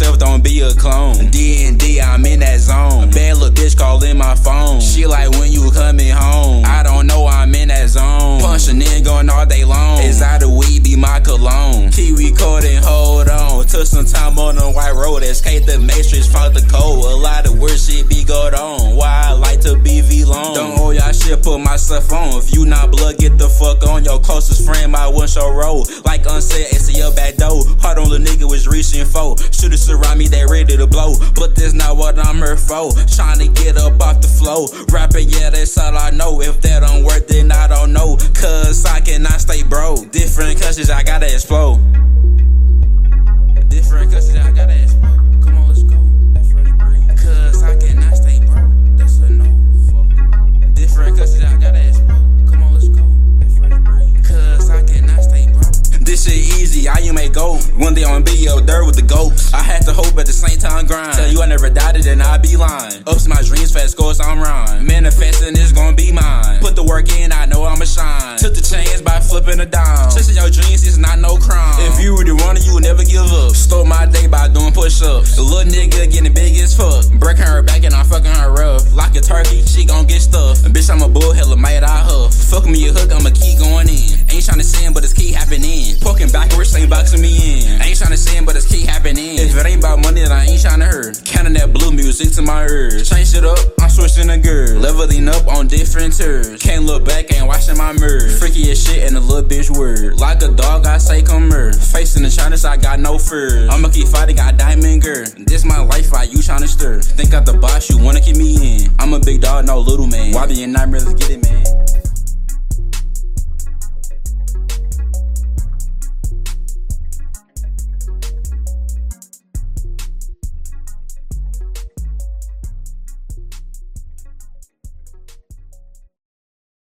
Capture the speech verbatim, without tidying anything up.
yourself, don't be a clone. D and D, I'm in that zone. Bad little bitch calling my phone. She like when you coming home. I don't know, I'm in that zone. Punching in, going all day long. Is out of weed, be my cologne. Kiwi cold and hold on. Took some time on the white road. Escape the matrix, fought the cold. A lot of worse shit be going on. Why I like to be V-long. Don't hold y'all shit, put myself on. If you not blood, get the fuck on. Your closest friend might want your roll. Like unsaid, it's in your back door. Hard on the nigga was reaching for. Shooters surround me, they ready to blow. But that's not what I'm here for. Trying to get up off the flow. Rapping, yeah, that's all I know. If that don't work, then I don't know. Cause I cannot stay broke. Different countries, I gotta explode. Different countries, I gotta explode. Come on, let's go. That fresh breeze. Cause I cannot stay broke. That's a no. Fuck. Different countries, I gotta explode. Come on, let's go. That fresh breeze. Cause I cannot stay broke. This shit easy, I am a goat. One day I'ma be up there with the goats. I had to hope at the same time grind. Tell you I never doubted and I be lying. Ups my dreams, fast scores, I'm rhyme. Manifesting is gonna be mine. Put the work in, I know I'ma shine. Took the chance by flipping a dime. Chasing your dreams is not no crime. If you really want it, you will never give up. Stole my day by doing push-ups. The little nigga getting big as fuck. Breaking her back and I'm fucking her rough. Like a turkey, she gon' get stuffed. Bitch, I'm a bull, hella made I huff. Fuck me a hook, I'ma keep going in. Ain't tryna sin, but it's keep happening. Poking backwards, ain't boxing me in. Ain't tryna sin, but it's keep happening. If it ain't about money, then I ain't tryna hurt. Counting that blue music to my ears. Change it up, I'm switching the gear. Leveling up on different tiers. Can't look back, ain't watching my mirror. Freaky as shit and a little bitch word. Like a dog, I say come here. Facing the Chinese, I got no fear. I'ma keep fighting, got diamond girl. This my life, why you tryna stir? Think out the box, you wanna keep me in. I'm a big dog, no little man. Why be in nightmares, let's get it, man.